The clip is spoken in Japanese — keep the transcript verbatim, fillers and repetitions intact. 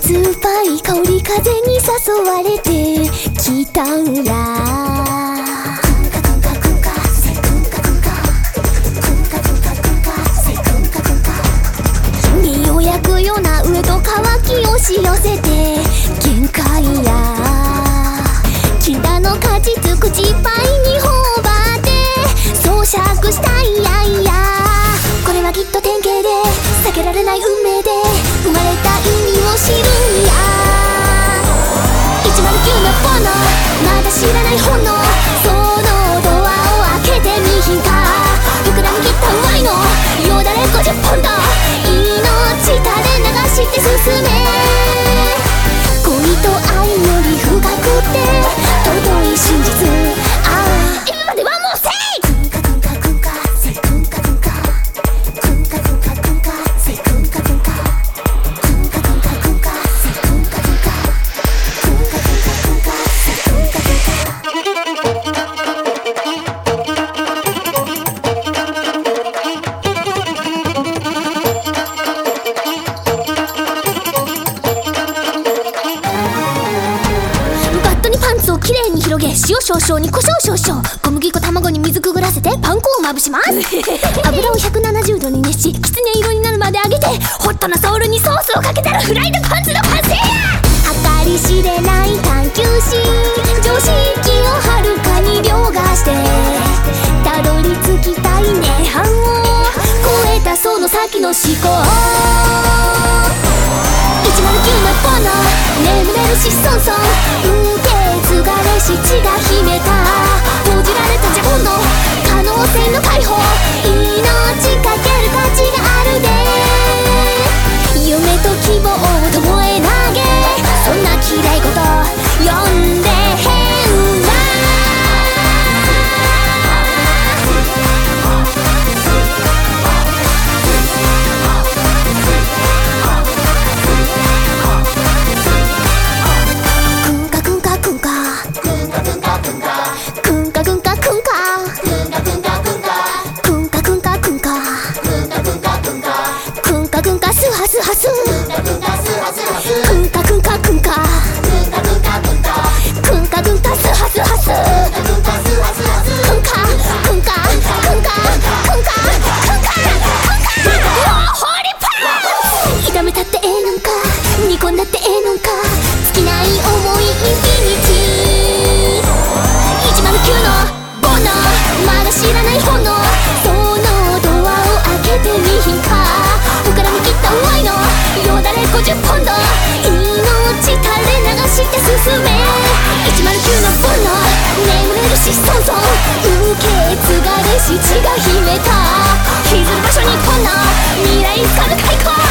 酸っぱい香り風に誘われてきたんだ。身を焼くような上と乾き押し寄せて限界や禁断の果実口いっぱいに頬張って咀嚼したいやいや。これはきっと典型で避けられない運命で生まれた意味を知るんや。いちまるきゅうの炎まだ知らない炎そのドアを開けてみひんか。膨らみきったワイのよだれごじゅっポンド命垂れ流して進め。恋と愛より深くて尊い真実。ああ今まではもうせいきれいに広げ塩少々に胡椒少々小麦粉卵に水くぐらせてパン粉をまぶします油をひゃくななじゅうどに熱しきつね色になるまで揚げてホットなソウルにソースをかけたらフライドパンツの完成や。計り知れない探求心常識をはるかに凌駕してたどり着きたい涅槃を超えたその先の思考。いちまるきゅうの炎眠れるしソンソン受け継がれし血が秘めた報じられた自分の可能性の解放。命かける価値があるで夢と希望をともえ投げそんな綺麗事呼んで変な。スハスクンカクンカクンカクンカクンカスハスハスクンカクンカクンカクンカクンカクンカホーリーパン炒めたってええのんか煮込んだってええのんか尽きない想いインフィニティいちまるきゅうのボノまだ知らない炎そのドアを開けてみひんか。膨らみきったワイのよだれごじゅっポンド命垂れ流して進め。いちまるきゅうのボンの眠れるしソンソン受け継がれし血が秘めた引きずる場所日本の未来つかむ開口。